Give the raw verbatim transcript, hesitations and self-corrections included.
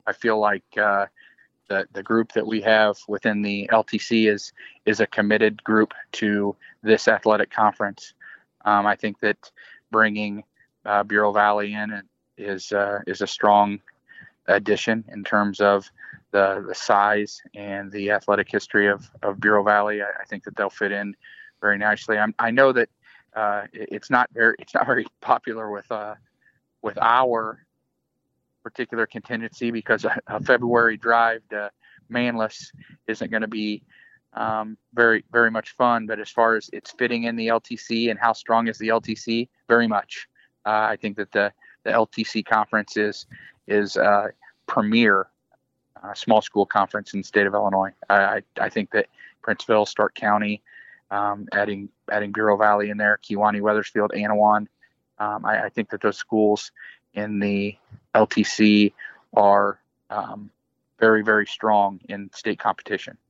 I feel like uh, the the group that we have within the L T C is is a committed group to this athletic conference. Um, I think that bringing uh, Bureau Valley in is uh, is a strong addition in terms of the the size and the athletic history of, of Bureau Valley. I, I think that they'll fit in very nicely. I'm, I know that uh, it, it's not very it's not very popular with uh, with our particular contingency because a, a February drive to Manlius isn't going to be um, very very much fun. But as far as it's fitting in the L T C and how strong is the L T C, very much. Uh, I think that the the L T C conference is is uh, premier uh, small school conference in the state of Illinois. I, I think that Princeville, Stark County, um, adding adding Bureau Valley in there, Kewaunee, Weathersfield, Anawan. Um, I, I think that those schools in the L T C are um, very, very strong in state competition.